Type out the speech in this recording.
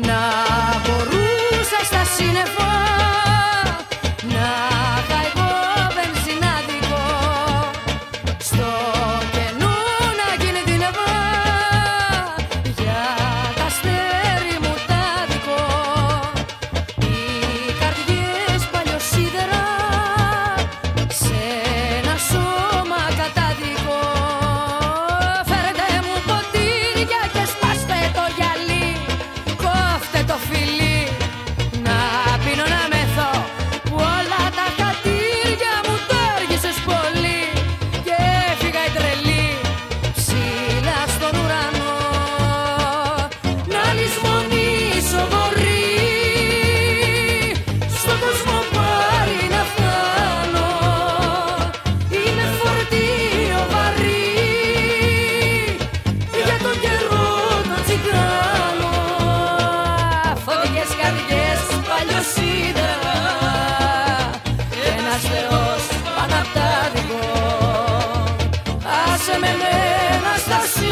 Να μπορούσα στα σύννεφα να είχα εγώ βενζινάδικο, στο κενό να κινδυνεύα για τα αστέρι μου τα δικό. Οι καρδιές παλιοσίδερα σε ένα σώμα κατάδικο. Φέρετε μου ποτήρια και σπάστε το γυαλί, κόφτε το φιλί, να πίνω να μεθώ που όλα τα χατήρια μου το έργησες πολύ. Και έφυγα η τρελή ψηλά στον ουρανό, να λησμονήσω βορρή, στον κόσμο πάλι να φτάνω. Είναι φορτίο βαρύ για τον καιρό τον τσιγκάνο. Φωτικές καρδιές παλιοσίδερα, ένας θεός πάνω απ' τα δικό. Άσε με μένα στα